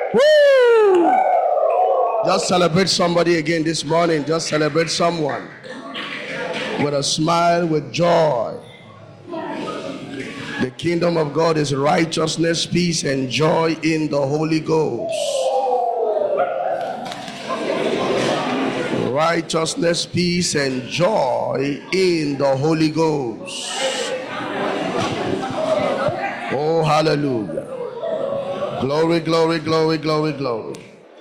Woo! Just celebrate somebody again this morning. Just celebrate someone with a smile, with joy. The kingdom of God is righteousness, peace, and joy in the Holy Ghost. Righteousness, peace, and joy in the Holy Ghost. Oh, hallelujah. Glory, glory, glory, glory, glory.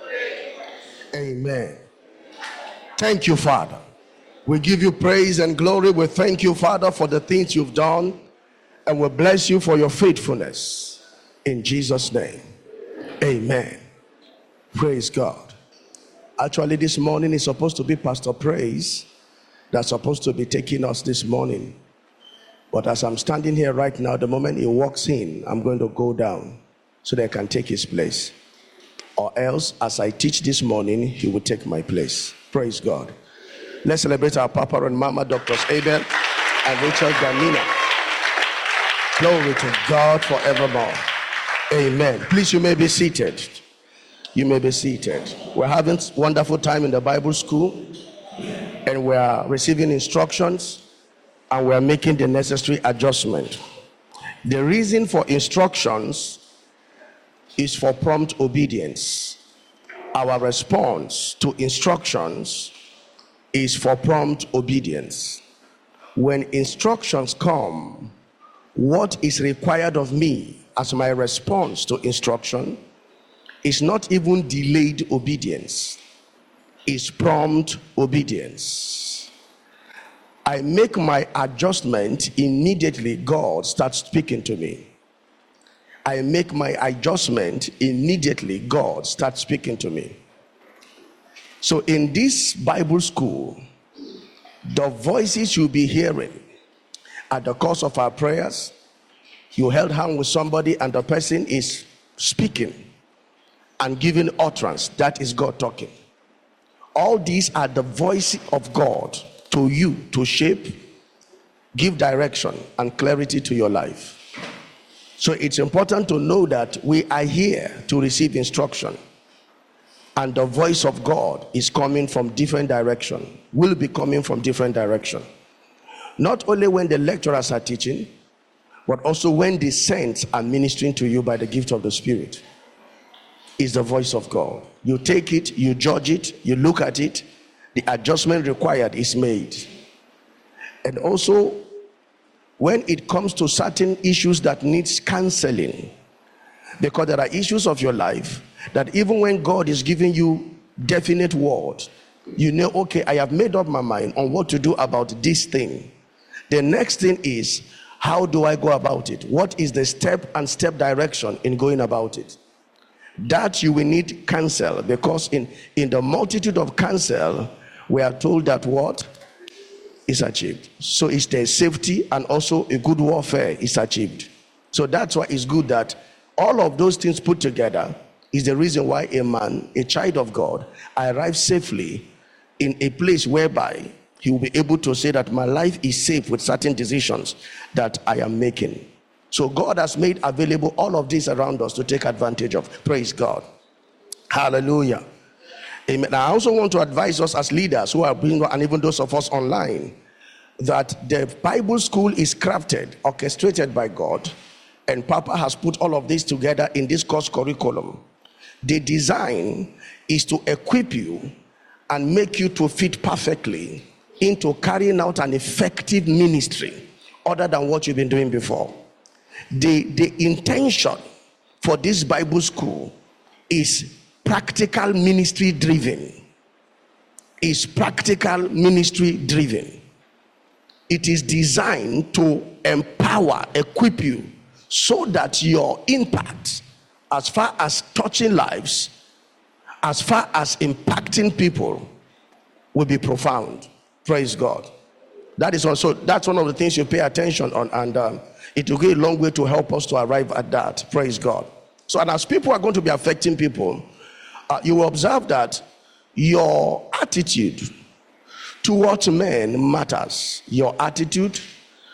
Amen. Thank you, Father. We give you praise and glory. We thank you, Father, for the things you've done. And we bless you for your faithfulness. In Jesus' name. Amen. Praise God. Actually, this morning is supposed to be Pastor Praise that's supposed to be taking us this morning. But as I'm standing here right now, the moment he walks in, I'm going to go down so that I can take his place. Or else, as I teach this morning, he will take my place. Praise God. Let's celebrate our Papa and Mama, Drs. Abel and Rachel Gamina. Glory to God forevermore. Amen. Please, you may be seated. You may be seated. We're having wonderful time in the Bible school, and we are receiving instructions, and we are making the necessary adjustment. The reason for instructions is for prompt obedience. Our response to instructions is for prompt obedience. When instructions come, what is required of me as my response to instruction is not even delayed obedience, it's prompt obedience. I make my adjustment immediately. God starts speaking to me. I make my adjustment immediately. God starts speaking to me. So in this Bible school, the voices you'll be hearing at the course of our prayers, you held hand with somebody and the person is speaking and giving utterance. That is God talking. All these are the voice of God to you to shape, give direction and clarity to your life. So it's important to know that we are here to receive instruction, and the voice of God is coming from different direction, will be coming from different direction. Not only when the lecturers are teaching, but also when the saints are ministering to you by the gift of the Spirit. Is the voice of God. You take it, you judge it, you look at it, the adjustment required is made. And also, when it comes to certain issues that needs counseling, because there are issues of your life that even when God is giving you definite word, you know, okay, I have made up my mind on what to do about this thing. The next thing is, how do I go about it? What is the step direction in going about it? That you will need counsel, because in the multitude of counsel, we are told that what is achieved. So it's the safety and also a good warfare is achieved. So that's why it's good that all of those things put together is the reason why a man, a child of God, arrives safely in a place whereby he will be able to say that my life is safe with certain decisions that I am making. So God has made available all of this around us to take advantage of. Praise God. Hallelujah. Amen. I also want to advise us as leaders who are being, and even those of us online, that the Bible school is crafted, orchestrated by God, and Papa has put all of this together in this course curriculum. The design is to equip you and make you to fit perfectly into carrying out an effective ministry other than what you've been doing before. The intention for this Bible school is practical ministry driven. Is practical ministry driven. It is designed to empower, equip you so that your impact, as far as touching lives, as far as impacting people, will be profound. Praise God. That's one of the things you pay attention on, and it will go a long way to help us to arrive at that. Praise God. So, and as people are going to be affecting people, you will observe that your attitude towards men matters. Your attitude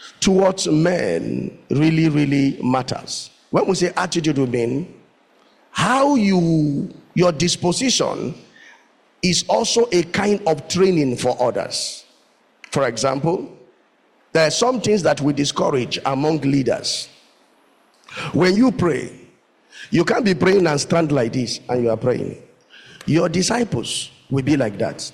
towards men really, really matters. When we say attitude, we mean your disposition is also a kind of training for others. For example, there are some things that we discourage among leaders. When you pray, you can't be praying and stand like this and you are praying. Your disciples will be like that.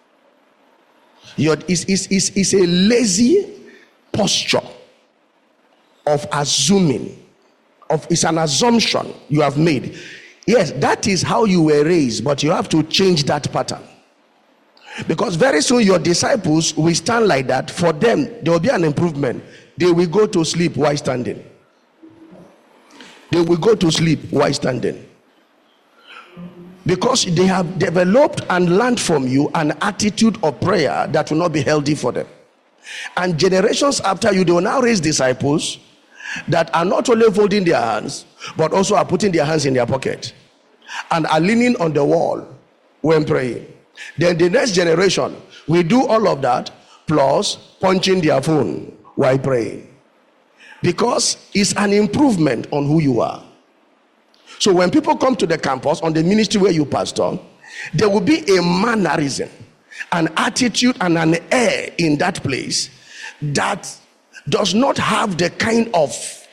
It's a lazy posture of assuming. It's an assumption you have made. Yes, that is how you were raised, but you have to change that pattern. Because very soon your disciples will stand like that. For them, there will be an improvement. They will go to sleep while standing. They will go to sleep while standing. Because they have developed and learned from you an attitude of prayer that will not be healthy for them. And generations after you, they will now raise disciples that are not only folding their hands, but also are putting their hands in their pocket and are leaning on the wall when praying. Then the next generation will do all of that plus punching their phone while praying, because it's an improvement on who you are. So when people come to the campus on the ministry where you pastor, there will be a mannerism, an attitude and an air in that place that does not have the kind of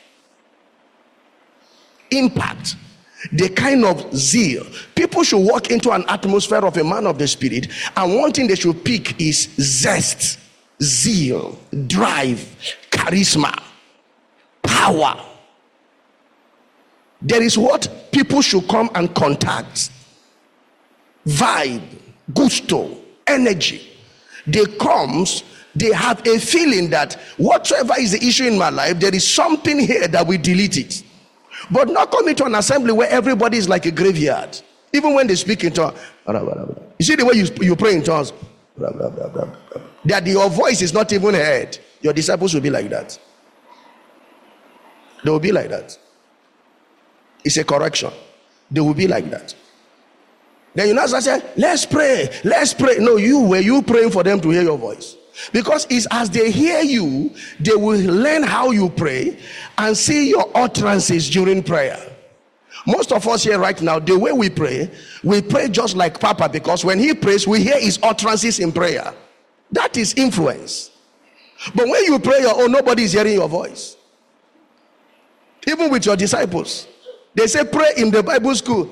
impact, the kind of zeal. People should walk into an atmosphere of a man of the spirit, and one thing they should pick is zest, zeal, drive, charisma, power. There is what people should come and contact: vibe, gusto, energy. They have a feeling that whatsoever is the issue in my life, there is something here that we delete it. But not coming to an assembly where everybody is like a graveyard. Even when they speak in tongues, you see the way you pray in tongues, that your voice is not even heard. Your disciples will be like that. They will be like that. It's a correction. They will be like that. Then you now say, let's pray. No, were you praying for them to hear your voice? Because it's as they hear you, they will learn how you pray and see your utterances during prayer. Most of us here right now, the way we pray just like Papa, because when he prays, we hear his utterances in prayer. That is influence. But when you pray your own, nobody is hearing your voice. Even with your disciples, they say pray in the Bible school.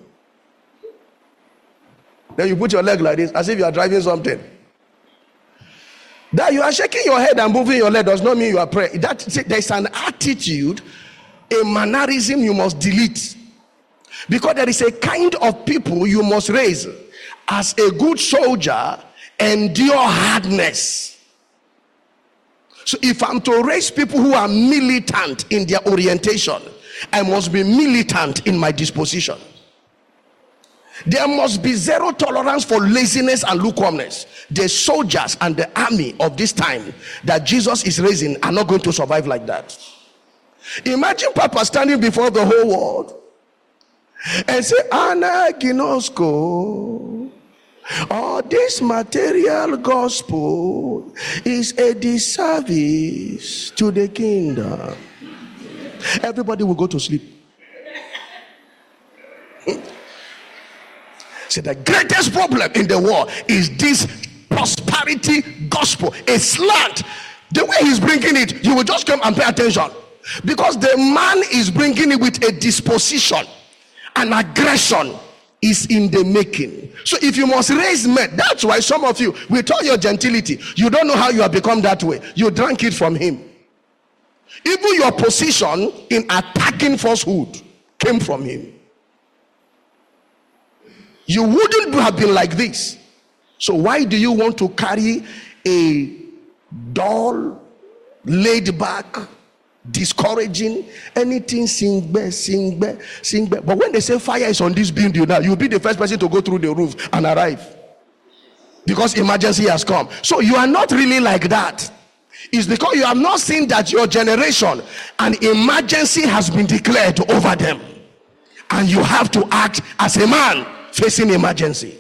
Then you put your leg like this as if you are driving something. That you are shaking your head and moving your leg does not mean you are praying. There's an attitude, a mannerism you must delete. Because there is a kind of people you must raise. As a good soldier, endure hardness. So if I'm to raise people who are militant in their orientation, I must be militant in my disposition. There must be zero tolerance for laziness and lukewarmness. The soldiers and the army of this time that Jesus is raising are not going to survive like that. Imagine Papa standing before the whole world and say, Anna Ginosko, all this material gospel is a disservice to the kingdom. Everybody will go to sleep. See, the greatest problem in the world is this prosperity gospel, a slant. The way he's bringing it, you will just come and pay attention, because the man is bringing it with a disposition, an aggression is in the making. So if you must raise men, that's why some of you, with all your gentility, you don't know how you have become that way. You drank it from him. Even your position in attacking falsehood came from him. You wouldn't have been like this. So why do you want to carry a dull, laid back, discouraging, anything sing back? But when they say fire is on this building now, you'll be the first person to go through the roof and arrive, because emergency has come. So you are not really like that. It's because you have not seen that your generation, an emergency has been declared over them, and you have to act as a man facing emergency.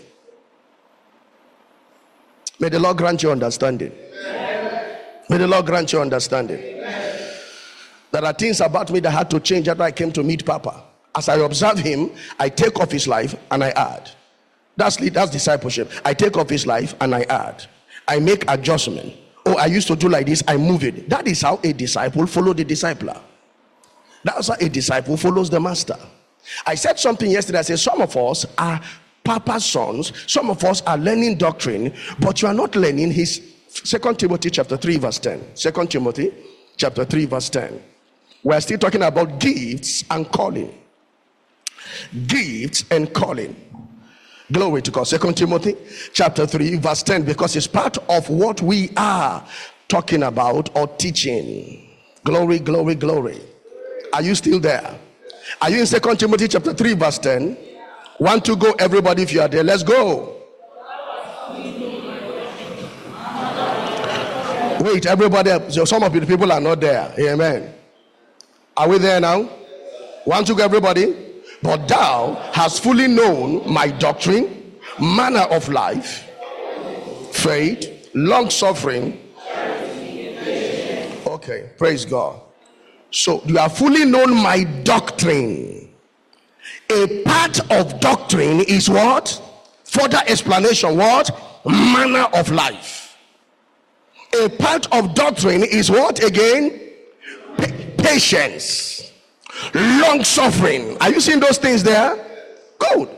May the Lord grant you understanding. Amen. May the Lord grant you understanding. Amen. There are things about me that had to change after I came to meet Papa. As I observe him, I take off his life and I add. That's discipleship. I take off his life and I add. I make adjustment. Oh, I used to do like this, I move it. That is how a disciple follows the discipler. That's how a disciple follows the master. I said something yesterday. I said some of us are Papa's sons. Some of us are learning doctrine, but you are not learning his 2 Timothy chapter 3 verse 10. 2 Timothy chapter 3 verse 10. We're still talking about gifts and calling. Gifts and calling. Glory to God. 2 Timothy chapter 3 verse 10, because it's part of what we are talking about or teaching. Glory, glory, glory. Are you still there? Are you in 2 Timothy chapter 3 verse 10? Want to go, everybody? If you are there, let's go. Wait, everybody. Some of the people are not there. Amen. Are we there now? Want to go, everybody? But thou hast fully known my doctrine, manner of life, faith, long suffering. Okay, praise God. So you have fully known my doctrine. A part of doctrine is what? Further explanation. What? Manner of life. A part of doctrine is what again? Patience. Long suffering. Are you seeing those things there? Good.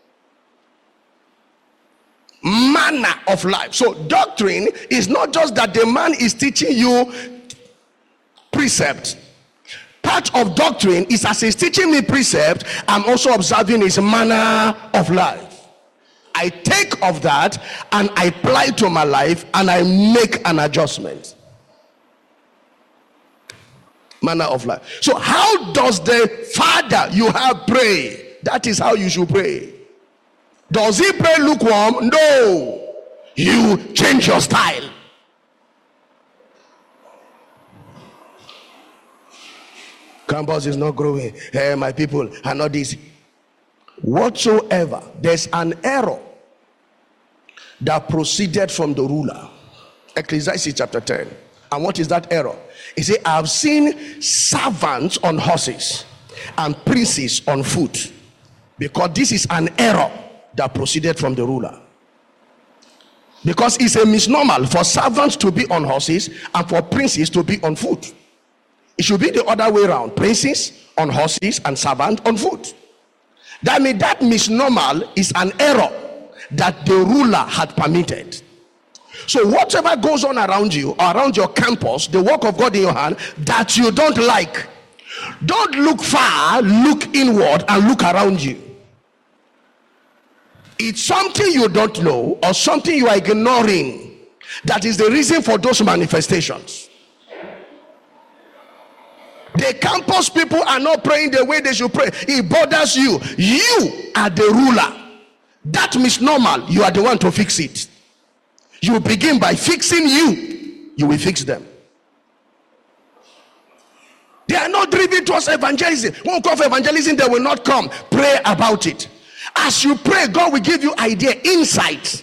Manner of life. So doctrine is not just that the man is teaching you precept. Part of doctrine is, as he's teaching me precept, I'm also observing his manner of life. I take of that and I apply to my life and I make an adjustment. Manner of life. So how does the father you have pray? That is how you should pray. Does he pray lukewarm? No. You change your style. Campus is not growing. Hey, my people are not this. Whatsoever, there's an error that proceeded from the ruler. Ecclesiastes chapter 10. And what is that error? He said, I have seen servants on horses and princes on foot. Because this is an error that proceeded from the ruler. Because it's a misnomer for servants to be on horses and for princes to be on foot. It should be the other way around. Princes on horses and servants on foot. That means that misnomer is an error that the ruler had permitted. So whatever goes on around you, or around your campus, the work of God in your hand that you don't like, don't look far, look inward and look around you. It's something you don't know or something you are ignoring that is the reason for those manifestations. The campus people are not praying the way they should pray. It bothers you. You are the ruler. That misnomer, you are the one to fix it. You begin by fixing you. You will fix them. They are not driven towards evangelism. Won't come for evangelism, they will not come. Pray about it. As you pray, God will give you idea, insight.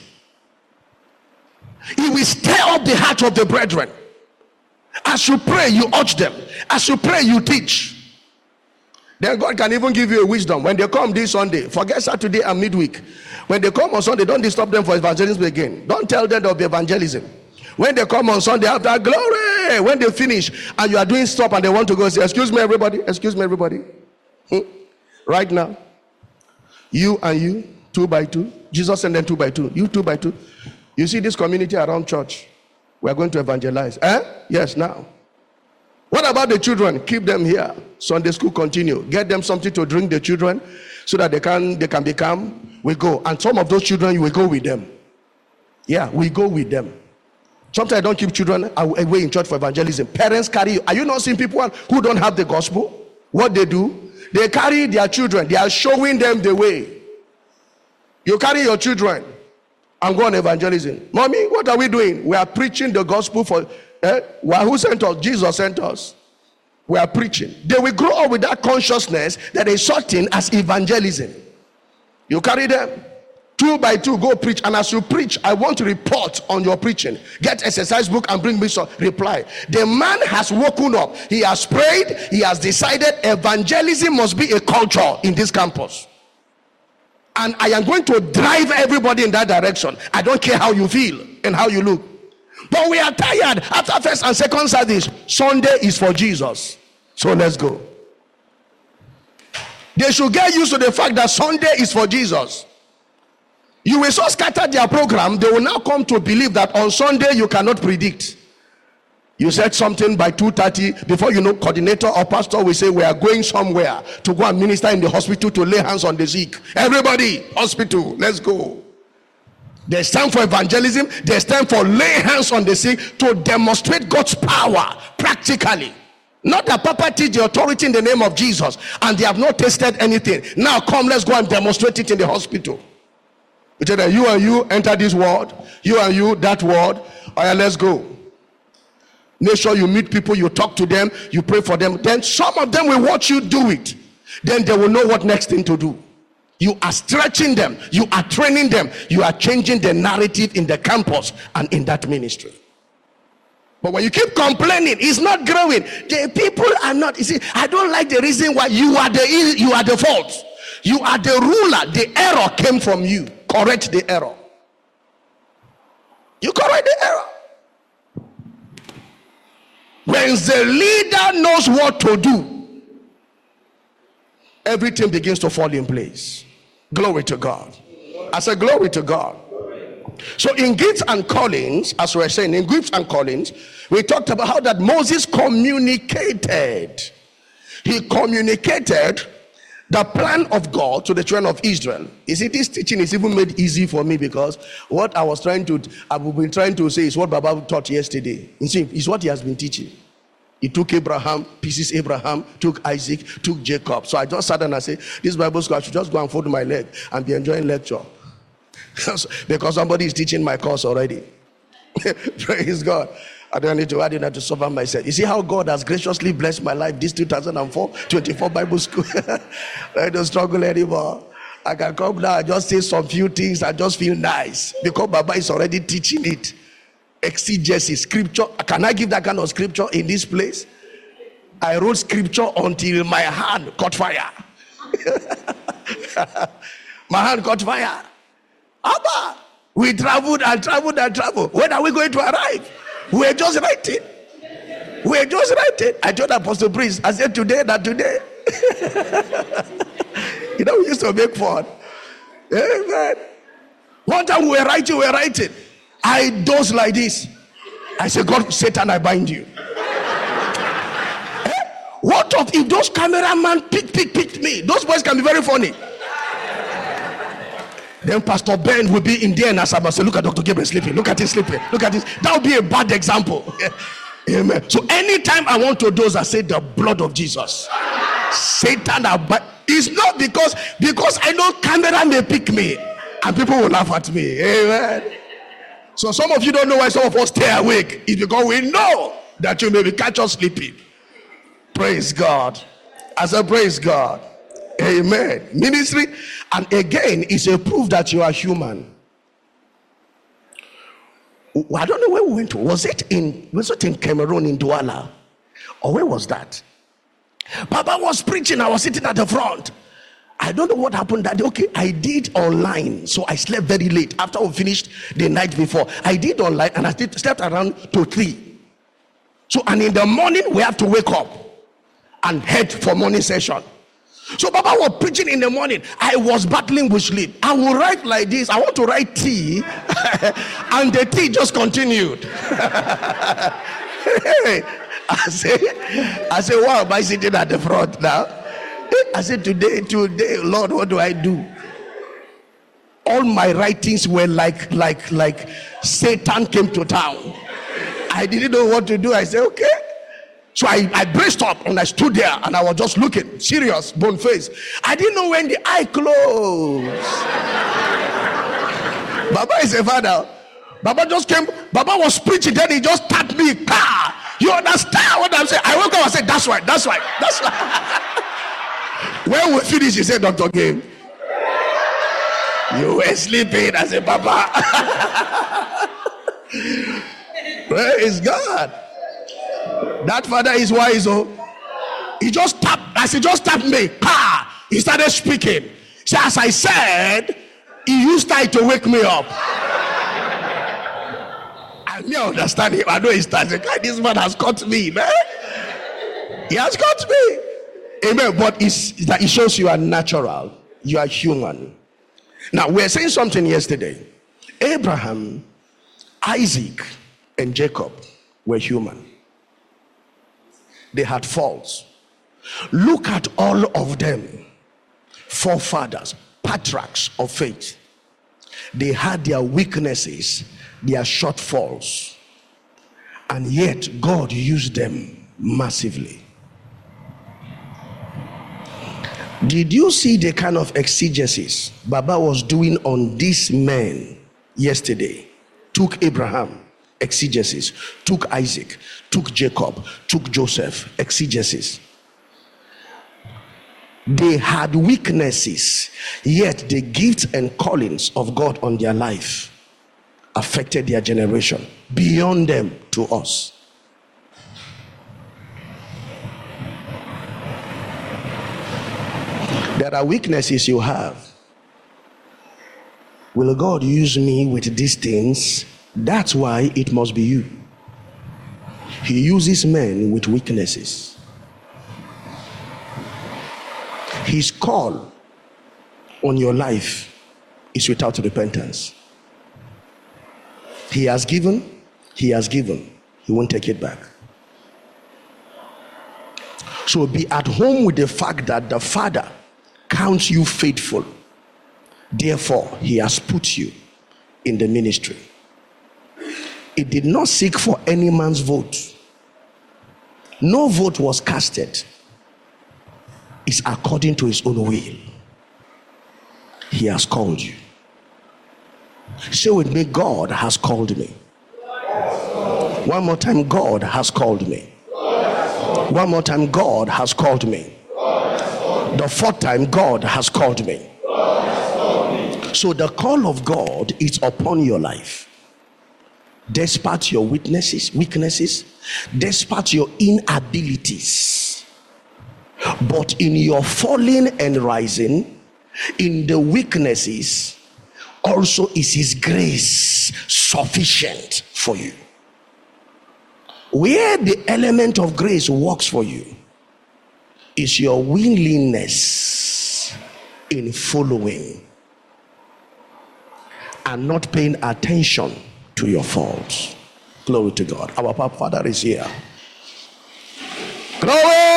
He will stir up the heart of the brethren. As you pray, you urge them. As you pray, you teach. Then God can even give you a wisdom. When they come this Sunday, forget Saturday and midweek. When they come on Sunday, don't disturb them for evangelism again. Don't tell them there'll be evangelism. When they come on Sunday after glory, when they finish and you are doing stop and they want to go say, excuse me everybody, excuse me everybody. Right now, you and you, 2 by 2. Jesus sent them 2 by 2. You 2 by 2. You see this community around church. We are going to evangelize. Yes, now. What about the children? Keep them here. Sunday school continue. Get them something to drink, the children, so that they can become. We go. And some of those children, you will go with them. Yeah, we go with them. Sometimes I don't keep children away in church for evangelism. Parents carry you. Are you not seeing people who don't have the gospel? What they do? They carry their children. They are showing them the way. You carry your children and go on evangelism. Mommy, what are we doing? We are preaching the gospel for who sent us? Jesus sent us. We are preaching. They will grow up with that consciousness that is certain as evangelism. You carry them 2 by 2, go preach. And as you preach, I want to report on your preaching. Get exercise book and bring me some reply. The man has woken up. He has prayed. He has decided evangelism must be a culture in this campus. And I am going to drive everybody in that direction. I don't care how you feel and how you look. But we are tired. After first and second service, Sunday is for Jesus. So let's go. They should get used to the fact that Sunday is for Jesus. You will so scatter their program, they will now come to believe that on Sunday you cannot predict. You said something by 2:30, before you know, coordinator or pastor will say, we are going somewhere to go and minister in the hospital to lay hands on the sick. Everybody, hospital, let's go. There's time for evangelism. There's time for lay hands on the sick to demonstrate God's power practically. Not that Papa teach the authority in the name of Jesus and they have not tasted anything. Now come, let's go and demonstrate it in the hospital. You tell them, you and you enter this ward, you and you that ward. All right, let's go. Make sure you meet people, you talk to them, you pray for them. Then some of them will watch you do it. Then they will know what next thing to do. You are stretching them, you are training them, you are changing the narrative in the campus and in that ministry. But when you keep complaining, it's not growing. The people are not. You see, I don't like the reason why you are the fault. You are the ruler. The error came from you. Correct the error. You correct the error. When the leader knows what to do, everything begins to fall in place. Glory to God. I said, glory to God. So in gifts and callings, as we were saying, in gifts and callings, we talked about how that Moses communicated. He communicated the plan of God to the children of Israel. You see, this teaching is even made easy for me because what I've been trying to say is what Baba taught yesterday. You see, it's what he has been teaching. He took Abraham, pieces Abraham, took Isaac, took Jacob. So I just sat down and said, this Bible school, I should just go and fold my leg and be enjoying lecture. Because somebody is teaching my course already. Praise God. I don't need to add in that to suffer myself. You see how God has graciously blessed my life this 24 Bible school. I don't struggle anymore. I can come now and just say some few things and just feel nice because Baba is already teaching it. Exegesis, scripture. Can I give that kind of scripture in this place? I wrote scripture until my hand caught fire. My hand caught fire. Abba, we traveled and traveled and traveled. When are we going to arrive? We're just writing. We're just writing. I told Apostle Priest, I said today, not today. You know, we used to make fun. Amen. One time we were writing. I dozed like this. I said, God, Satan, I bind you. What if those cameramen picked me? Those boys can be very funny. Then Pastor Ben will be in there and I must say, look at Dr. Gabriel sleeping. Look at him sleeping. Look at this. That would be a bad example. Amen. So anytime I want to doze, I say the blood of Jesus. Satan, it's not because I know camera may pick me and people will laugh at me. Amen. So some of you don't know why some of us stay awake. It's because we know that you may be catch us sleeping. Praise God. I said, praise God. Amen. Ministry, and again, is a proof that you are human. I don't know where we went to. Was it in Cameroon, in Douala? Or where was that? Papa was preaching. I was sitting at the front. I don't know what happened that day. Okay, I did online. So I slept very late after we finished the night before. I did online and I slept around to 3. So, and in the morning, we have to wake up and head for morning session. So Baba was preaching in the morning. I was battling with sleep. I will write like this. I want to write T. And the T just continued. I say, why am I sitting at the front now? I said, today, Lord, what do I do? All my writings were like Satan came to town. I didn't know what to do. I said, okay. So I braced up and I stood there and I was just looking, serious, bone face. I didn't know when the eye closed. Baba is a father. Baba just came, Baba was preaching, then he just tapped me. You understand what I'm saying? I woke up and said, that's right. When we finish, he said, Dr. Game, You were sleeping as a papa. Praise God. That father is wise. Oh, he just tapped. As he just tapped me, he started speaking. So as I said, he used that to wake me up. I may understand him. I know he's starting. This man has caught me, man. He has caught me. Amen. But it shows you are natural. You are human. Now, we were saying something yesterday. Abraham, Isaac, and Jacob were human. They had faults. Look at all of them. Forefathers, patriarchs of faith. They had their weaknesses, their shortfalls. And yet, God used them massively. Did you see the kind of exegesis Baba was doing on these men yesterday? Took Abraham, exegesis. Took Isaac, took Jacob, took Joseph, exegesis. They had weaknesses, yet the gifts and callings of God on their life affected their generation, beyond them to us. There are weaknesses you have. Will God use me with these things? That's why it must be you. He uses men with weaknesses. His call on your life is without repentance. He has given, he won't take it back. So be at home with the fact that the Father counts you faithful. Therefore, he has put you in the ministry. It did not seek for any man's vote. No vote was casted. It's according to his own will. He has called you. Say with me, God has called me. One more time, God has called me. One more time, God has called me. The fourth time, God has called me. So the call of God is upon your life. Despite your weaknesses, despite your inabilities. But in your falling and rising, in the weaknesses, also is his grace sufficient for you. Where the element of grace works for you is your willingness in following and not paying attention to your faults. Glory to God. Our Father is here. Glory!